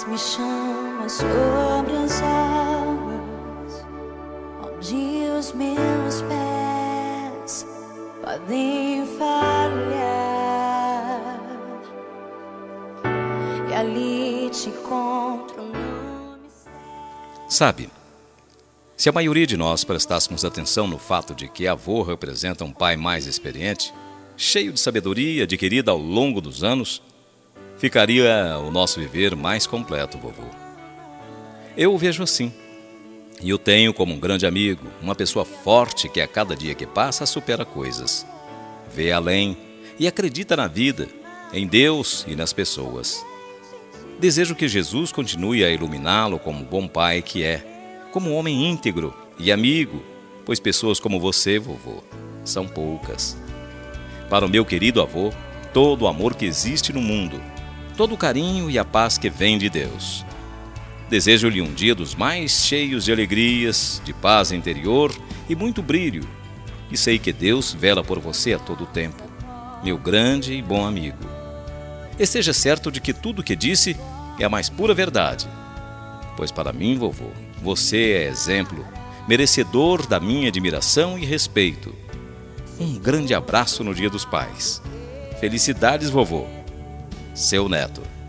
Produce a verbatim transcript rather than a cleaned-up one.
me chama sobre as águas, onde os meus pés podem falhar, e ali te encontro no mistério. Sabe, se a maioria de nós prestássemos atenção no fato de que avô representa um pai mais experiente, cheio de sabedoria adquirida ao longo dos anos, ficaria o nosso viver mais completo, vovô. Eu o vejo assim, e o tenho como um grande amigo, uma pessoa forte que a cada dia que passa supera coisas, vê além e acredita na vida, em Deus e nas pessoas. Desejo que Jesus continue a iluminá-lo como bom pai que é, como um homem íntegro e amigo, pois pessoas como você, vovô, são poucas. Para o meu querido avô, todo o amor que existe no mundo, todo o carinho e a paz que vem de Deus. Desejo-lhe um dia dos mais cheios de alegrias, de paz interior e muito brilho, e sei que Deus vela por você a todo o tempo, meu grande e bom amigo. Esteja certo de que tudo o que disse é a mais pura verdade, pois para mim, vovô, você é exemplo, merecedor da minha admiração e respeito. Um grande abraço no Dia dos Pais. Felicidades, vovô. Seu neto.